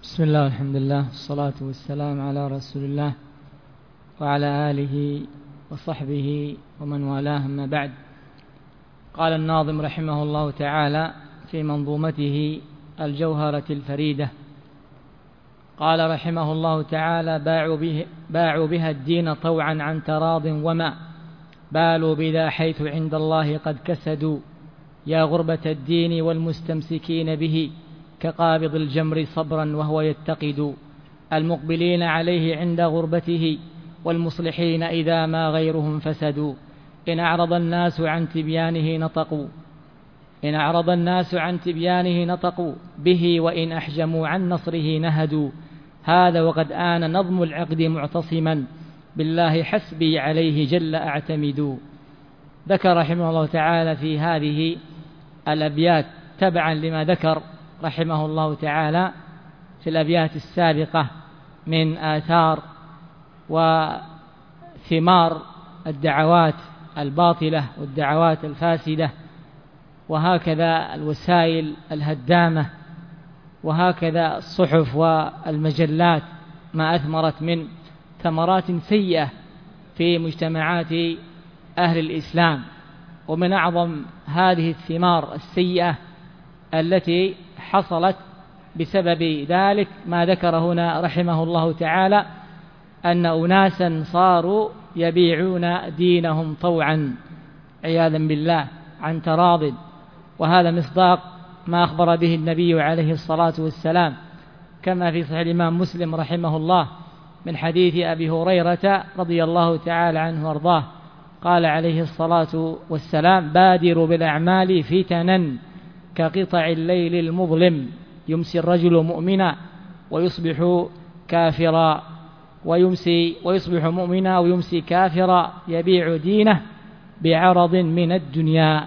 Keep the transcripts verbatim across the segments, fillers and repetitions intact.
بسم الله والحمد لله والصلاة والسلام على رسول الله وعلى آله وصحبه ومن والاه، أما بعد. قال الناظم رحمه الله تعالى في منظومته الجوهرة الفريدة، قال رحمه الله تعالى: باعوا, به باعوا بها الدين طوعا عن تراض، وما بالوا بذا حيث عند الله قد كسدوا. يا غربة الدين والمستمسكين به، كقابض الجمر صبرا وهو يتقد. المقبلين عليه عند غربته، والمصلحين إذا ما غيرهم فسدوا. إن أعرض الناس عن تبيانه نطقوا إن أعرض الناس عن تبيانه نطقوا به، وإن أحجموا عن نصره نهدوا. هذا وقد آن نظم العقد معتصما، بالله حسبي عليه جل أعتمد. ذكر رحمه الله تعالى في هذه الأبيات تبعا لما ذكر رحمه الله تعالى في الأبيات السابقة من آثار وثمار الدعوات الباطلة والدعوات الفاسدة، وهكذا الوسائل الهدامة، وهكذا الصحف والمجلات ما أثمرت من ثمرات سيئة في مجتمعات أهل الإسلام. ومن أعظم هذه الثمار السيئة التي حصلت بسبب ذلك ما ذكر هنا رحمه الله تعالى، أن أناسا صاروا يبيعون دينهم طوعا عياذا بالله عن تراض. وهذا مصداق ما أخبر به النبي عليه الصلاة والسلام، كما في صحيح الإمام مسلم رحمه الله من حديث أبي هريرة رضي الله تعالى عنه وارضاه، قال عليه الصلاة والسلام: بادروا بالأعمال فتنا كقطع الليل المظلم، يمسي الرجل مؤمنا ويصبح كافرا ويمسي ويصبح مؤمنا ويمسي كافرا، يبيع دينه بعرض من الدنيا.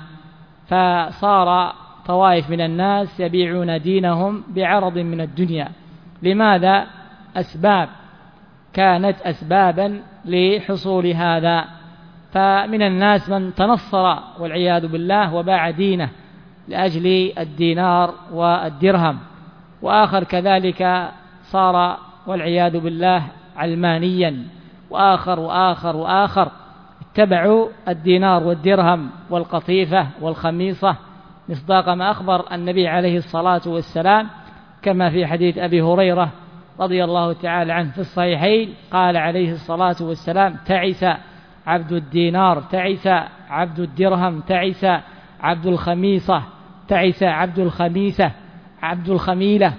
فصار طوائف من الناس يبيعون دينهم بعرض من الدنيا. لماذا؟ أسباب كانت أسبابا لحصول هذا. فمن الناس من تنصر والعياذ بالله وباع دينه لأجل الدينار والدرهم، وآخر كذلك صار والعياذ بالله علمانيا، وآخر وآخر وآخر اتبعوا الدينار والدرهم والقطيفة والخميصة، مصداق ما أخبر النبي عليه الصلاة والسلام كما في حديث أبي هريرة رضي الله تعالى عنه في الصحيحين، قال عليه الصلاة والسلام: تعس عبد الدينار، تعس عبد الدرهم، تعس عبد الخميصة، تعس عبد الخميسة، عبد الخميلة.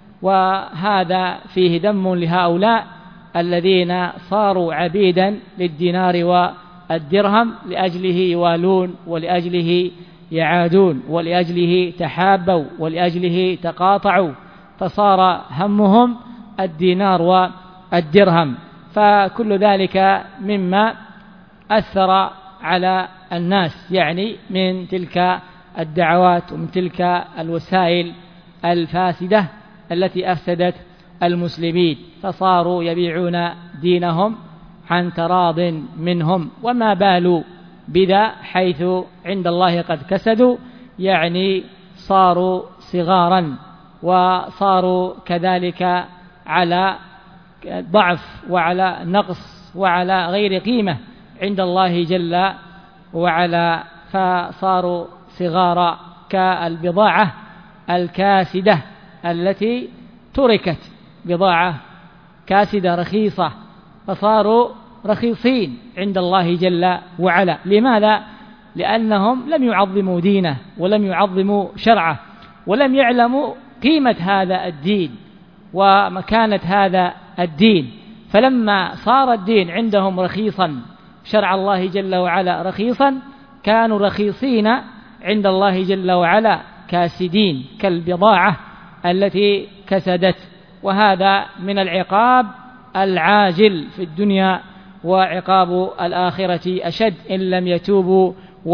وهذا فيه ذم لهؤلاء الذين صاروا عبيدا للدينار والدرهم، لأجله يوالون ولأجله يعادون ولأجله تحابوا ولأجله تقاطعوا، فصار همهم الدينار والدرهم. فكل ذلك مما أثر على الناس، يعني من تلك الدعوات ومن تلك الوسائل الفاسدة التي أفسدت المسلمين، فصاروا يبيعون دينهم عن تراض منهم، وما بالوا بذا حيث عند الله قد كسدوا، يعني صاروا صغارا وصاروا كذلك على ضعف وعلى نقص وعلى غير قيمة عند الله جل وعلا، فصاروا صغارا كالبضاعة الكاسدة التي تركت، بضاعة كاسدة رخيصة، فصاروا رخيصين عند الله جل وعلا. لماذا؟ لأنهم لم يعظموا دينه ولم يعظموا شرعه ولم يعلموا قيمة هذا الدين ومكانة هذا الدين. فلما صار الدين عندهم رخيصا، شرع الله جل وعلا رخيصا، كانوا رخيصين عند الله جل وعلا كاسدين كالبضاعة التي كسدت. وهذا من العقاب العاجل في الدنيا، وعقاب الآخرة أشد إن لم يتوبوا،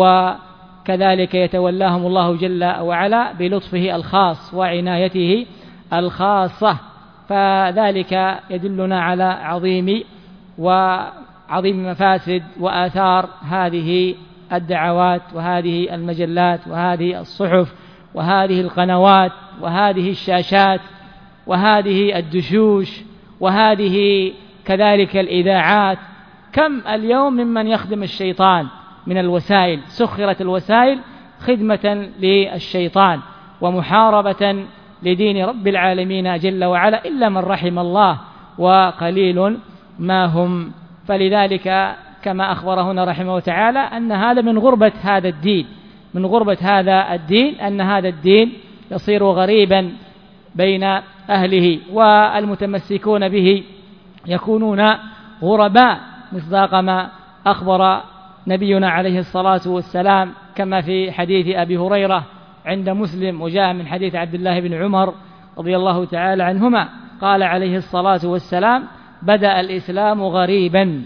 وكذلك يتولاهم الله جل وعلا بلطفه الخاص وعنايته الخاصة. فذلك يدلنا على عظيم وعظيم مفاسد وآثار هذه الدعوات وهذه المجلات وهذه الصحف وهذه القنوات وهذه الشاشات وهذه الدشوش وهذه كذلك الإذاعات. كم اليوم ممن يخدم الشيطان من الوسائل، سخرت الوسائل خدمة للشيطان ومحاربة لدين رب العالمين جل وعلا، إلا من رحم الله وقليل ما هم. فلذلك كما أخبر هنا رحمه تعالى أن هذا من غربة هذا الدين، من غربة هذا الدين أن هذا الدين يصير غريبا بين أهله، والمتمسكون به يكونون غرباء، مصداق ما أخبر نبينا عليه الصلاة والسلام كما في حديث أبي هريرة عند مسلم وجاء من حديث عبد الله بن عمر رضي الله تعالى عنهما، قال عليه الصلاة والسلام: بدأ الإسلام غريبا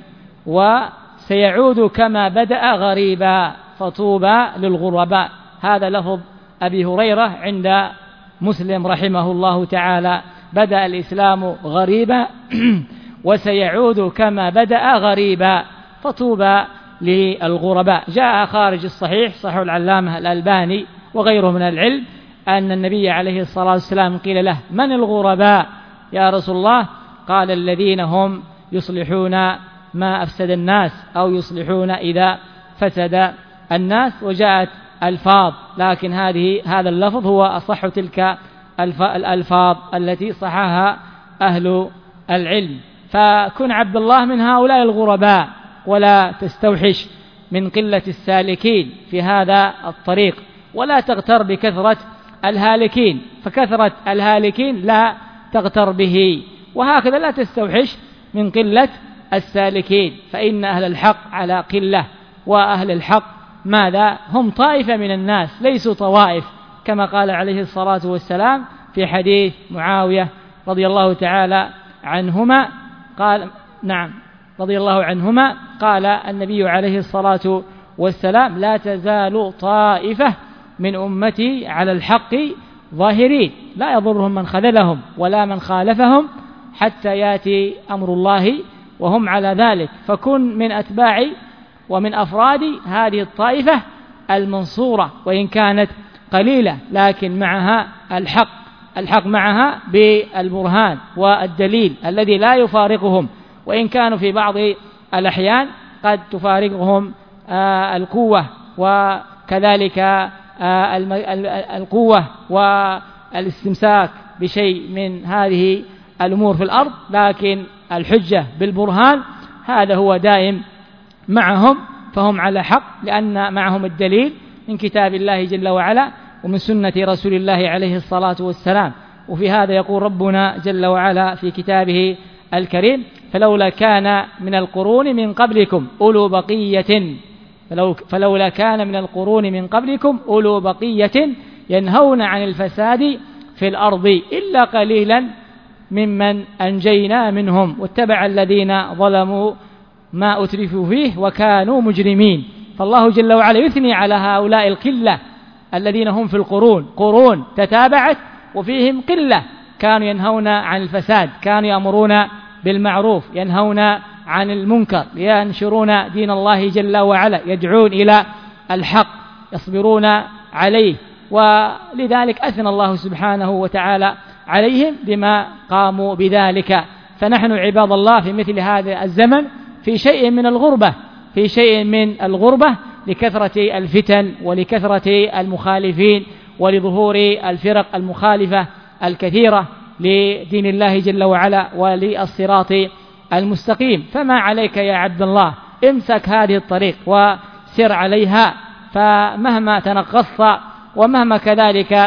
وسيعود كما بدأ غريبا فطوبى للغرباء. هذا لفظ أبي هريرة عند مسلم رحمه الله تعالى: بدأ الإسلام غريبا وسيعود كما بدأ غريبا فطوبى للغرباء. جاء خارج الصحيح صحيح العلامة الألباني وغيره من العلم أن النبي عليه الصلاة والسلام قيل له: من الغرباء يا رسول الله؟ قال: الذين هم يصلحون ما أفسد الناس أو يصلحون إذا فسد الناس. وجاءت ألفاظ، لكن هذه هذا اللفظ هو أصح تلك الألفاظ التي صحها أهل العلم. فكن عبد الله من هؤلاء الغرباء، ولا تستوحش من قلة السالكين في هذا الطريق، ولا تغتر بكثرة الهالكين، فكثرة الهالكين لا تغتر به، وهكذا لا تستوحش من قلة السالكين، فإن أهل الحق على قلة، وأهل الحق ماذا؟ هم طائفة من الناس ليسوا طوائف، كما قال عليه الصلاة والسلام في حديث معاوية رضي الله تعالى عنهما، قال نعم رضي الله عنهما قال النبي عليه الصلاة والسلام: لا تزال طائفة من أمتي على الحق ظاهرين لا يضرهم من خذلهم ولا من خالفهم حتى يأتي أمر الله وهم على ذلك. فكن من أتباع ومن أفراد هذه الطائفة المنصورة، وإن كانت قليلة لكن معها الحق، الحق معها بالبرهان والدليل الذي لا يفارقهم، وإن كانوا في بعض الأحيان قد تفارقهم القوة، وكذلك القوة والاستمساك بشيء من هذه الأمور في الأرض، لكن الحجة بالبرهان هذا هو دائم معهم، فهم على حق لأن معهم الدليل من كتاب الله جل وعلا ومن سنة رسول الله عليه الصلاة والسلام. وفي هذا يقول ربنا جل وعلا في كتابه الكريم: فلولا كان من القرون من قبلكم أولو بقية فلو فلولا كان من القرون من قبلكم أولو بقية ينهون عن الفساد في الأرض إلا قليلا ممن أنجينا منهم واتبع الذين ظلموا ما أترفوا فيه وكانوا مجرمين. فالله جل وعلا يثني على هؤلاء القلة الذين هم في القرون، قرون تتابعت وفيهم قلة كانوا ينهون عن الفساد، كانوا يأمرون بالمعروف ينهون عن المنكر، ينشرون دين الله جل وعلا، يدعون إلى الحق، يصبرون عليه، ولذلك أثنى الله سبحانه وتعالى عليهم بما قاموا بذلك. فنحن عباد الله في مثل هذا الزمن في شيء من الغربة، في شيء من الغربة لكثرة الفتن ولكثرة المخالفين ولظهور الفرق المخالفة الكثيرة لدين الله جل وعلا وللصراط المستقيم. فما عليك يا عبد الله، امسك هذه الطريق وسر عليها، فمهما تنقصت ومهما كذلك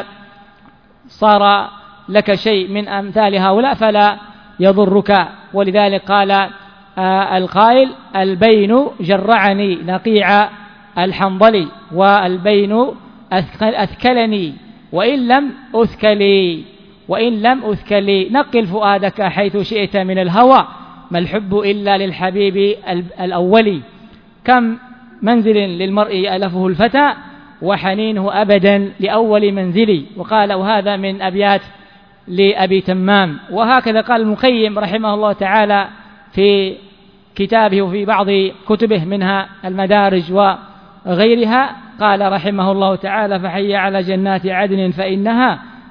صار لك شيء من أمثال هؤلاء فلا يضرك. ولذلك قال آه القائل: البين جرعني نقيع الحنظلي والبين أثكلني وإن لم أثكلي وإن لم أثكلي. نقل فؤادك حيث شئت من الهوى، ما الحب إلا للحبيب الأولي. كم منزل للمرء يألفه الفتى وحنينه أبدا لأول منزلي. وقال وهذا من أبيات لأبي تمام. وهكذا قال المقيم رحمه الله تعالى في كتابه وفي بعض كتبه منها المدارج وغيرها، قال رحمه الله تعالى: فحي على جنات عدن فإنها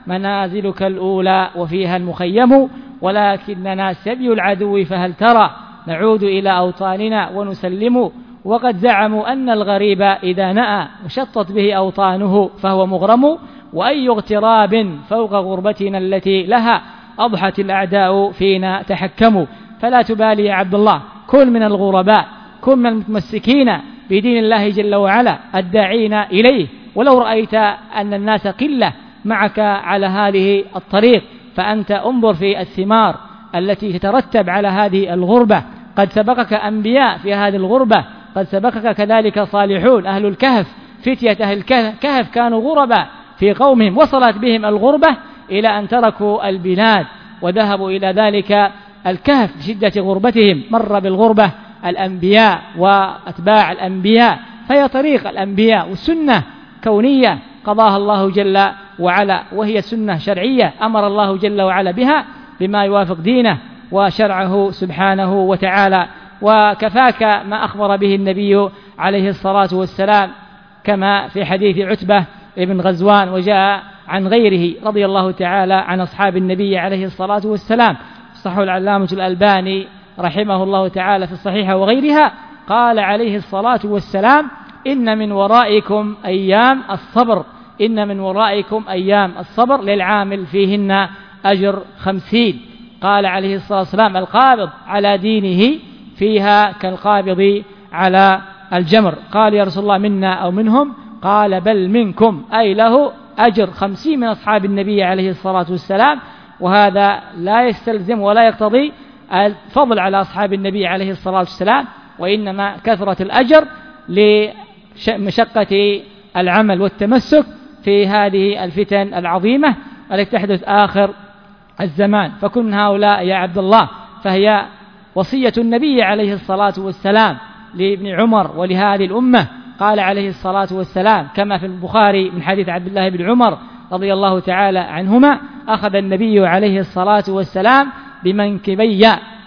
منازلك الأولى وفيها المخيم، ولكننا سبي العدو فهل ترى نعود إلى أوطاننا ونسلم. وقد زعموا أن الغريب إذا نأى وشطت به أوطانه فهو مغرم، وأي اغتراب فوق غربتنا التي لها أضحت الأعداء فينا تحكموا. فلا تبالي يا عبد الله، كن من الغرباء، كن من المتمسكين بدين الله جل وعلا الداعين إليه، ولو رأيت أن الناس قلة معك على هذه الطريق فأنت انظر في الثمار التي تترتب على هذه الغربة. قد سبقك أنبياء في هذه الغربة، قد سبقك كذلك صالحون أهل الكهف، فتية أهل الكهف كانوا غرباء في قومهم، وصلت بهم الغربة إلى أن تركوا البلاد وذهبوا إلى ذلك الكهف لشدة غربتهم. مر بالغربة الأنبياء وأتباع الأنبياء، فهي طريق الأنبياء وسنة كونية قضاها الله جل وعلا، وهي سنة شرعية أمر الله جل وعلا بها بما يوافق دينه وشرعه سبحانه وتعالى. وكفاك ما أخبر به النبي عليه الصلاة والسلام كما في حديث عتبة ابن غزوان، وجاء عن غيره رضي الله تعالى عن أصحاب النبي عليه الصلاة والسلام. صححه العلامة الألباني رحمه الله تعالى في الصحيحة وغيرها، قال عليه الصلاة والسلام: إن من ورائكم أيام الصبر، إن من ورائكم أيام الصبر للعامل فيهن أجر خمسين. قال عليه الصلاة والسلام: القابض على دينه فيها كالقابض على الجمر. قال: يا رسول الله منا أو منهم؟ قال: بل منكم، أي له أجر خمسين من أصحاب النبي عليه الصلاة والسلام. وهذا لا يستلزم ولا يقتضي الفضل على أصحاب النبي عليه الصلاة والسلام، وإنما كثرة الأجر لمشقة العمل والتمسك في هذه الفتن العظيمة التي تحدث آخر الزمان. فكن من هؤلاء يا عبد الله، فهي وصية النبي عليه الصلاة والسلام لابن عمر ولهذه الأمة. قال عليه الصلاة والسلام كما في البخاري من حديث عبد الله بن عمر رضي الله تعالى عنهما: أخذ النبي عليه الصلاة والسلام بمنكبي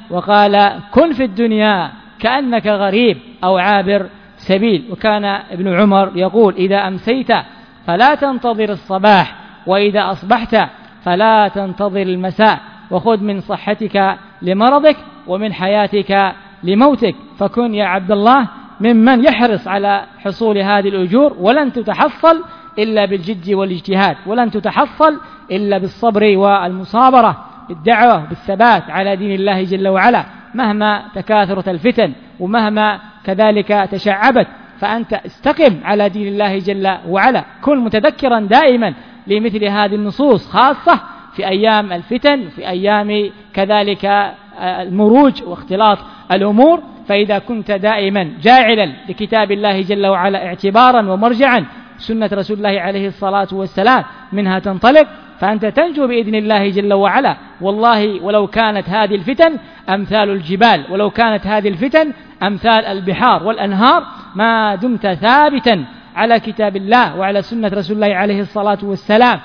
وقال: كن في الدنيا كأنك غريب أو عابر سبيل. وكان ابن عمر يقول: إذا أمسيت فلا تنتظر الصباح، وإذا أصبحت فلا تنتظر المساء، وخذ من صحتك لمرضك ومن حياتك لموتك. فكن يا عبد الله ممن يحرص على حصول هذه الأجور، ولن تتحصل إلا بالجد والاجتهاد، ولن تتحصل إلا بالصبر والمصابرة، بالدعوة بالثبات على دين الله جل وعلا، مهما تكاثرت الفتن ومهما كذلك تشعبت، فأنت استقم على دين الله جل وعلا. كن متذكرا دائما لمثل هذه النصوص، خاصة في أيام الفتن، في أيام كذلك المروج واختلاط الأمور. فإذا كنت دائما جاعلا لكتاب الله جل وعلا اعتبارا ومرجعا، سنة رسول الله عليه الصلاة والسلام منها تنطلق، فأنت تنجو بإذن الله جل وعلا. والله ولو كانت هذه الفتن أمثال الجبال، ولو كانت هذه الفتن أمثال البحار والأنهار، ما دمت ثابتا على كتاب الله وعلى سنة رسول الله عليه الصلاة والسلام،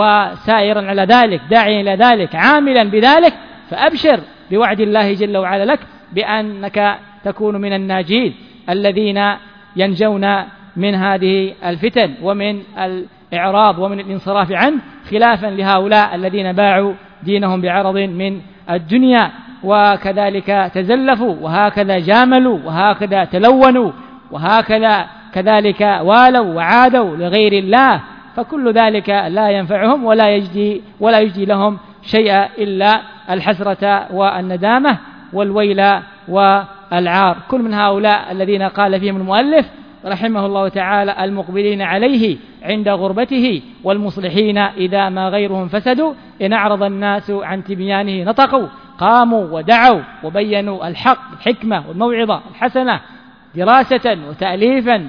وسائرا على ذلك، داعيا إلى ذلك، عاملا بذلك، فأبشر بوعد الله جل وعلا لك بأنك تكون من الناجين الذين ينجون من هذه الفتن ومن الإعراض ومن الانصراف عنه، خلافا لهؤلاء الذين باعوا دينهم بعرض من الدنيا، وكذلك تزلفوا، وهكذا جاملوا، وهكذا تلونوا، وهكذا كذلك والوا وعادوا لغير الله. فكل ذلك لا ينفعهم ولا يجدي ولا يجدي لهم شيئا إلا الحسرة والندامة والويل والعار. كل من هؤلاء الذين قال فيهم المؤلف رحمه الله تعالى: المقبلين عليه عند غربته، والمصلحين إذا ما غيرهم فسدوا، إن أعرض الناس عن تبيانه نطقوا، قاموا ودعوا وبينوا الحق بالحكمة والموعظة الحسنة، دراسة وتأليفا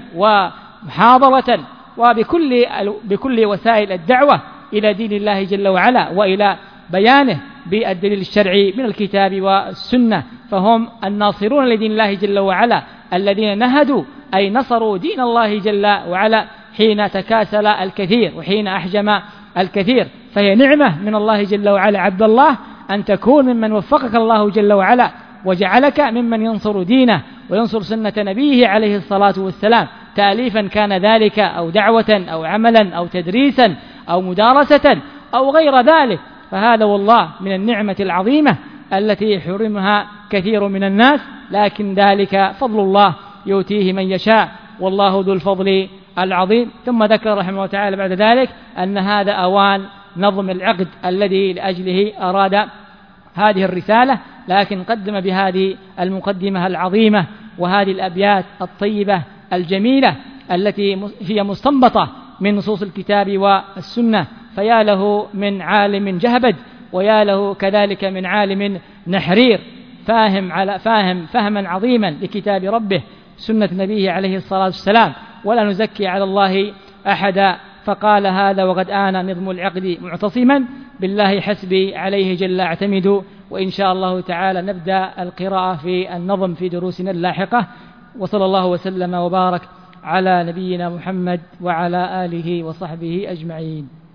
ومحاضرة وبكل بكل وسائل الدعوة إلى دين الله جل وعلا وإلى بيانه بالدليل الشرعي من الكتاب والسنة. فهم الناصرون لدين الله جل وعلا الذين نهدوا أي نصروا دين الله جل وعلا حين تكاسل الكثير وحين أحجم الكثير. فهي نعمة من الله جل وعلا عبد الله أن تكون ممن وفقك الله جل وعلا وجعلك ممن ينصر دينه وينصر سنة نبيه عليه الصلاة والسلام، تأليفا كان ذلك أو دعوة أو عملا أو تدريسا أو مدارسة أو غير ذلك، فهذا والله من النعمة العظيمة التي حرمها كثير من الناس، لكن ذلك فضل الله يؤتيه من يشاء والله ذو الفضل العظيم. ثم ذكر رحمه الله تعالى بعد ذلك أن هذا أوان نظم العقد الذي لأجله أراد هذه الرسالة، لكن قدم بهذه المقدمة العظيمة وهذه الأبيات الطيبة الجميلة التي هي مستنبطة من نصوص الكتاب والسنة. فيا له من عالم جهبد، ويا له كذلك من عالم نحرير فاهم على فاهم فهما عظيما لكتاب ربه سنة نبيه عليه الصلاة والسلام، ولا نزكي على الله أحدا. فقال هذا وقد آن نظم العقد معتصما بالله حسبي عليه جل أعتمد. وإن شاء الله تعالى نبدأ القراءة في النظم في دروسنا اللاحقة. وصلى الله وسلم وبارك على نبينا محمد وعلى آله وصحبه أجمعين.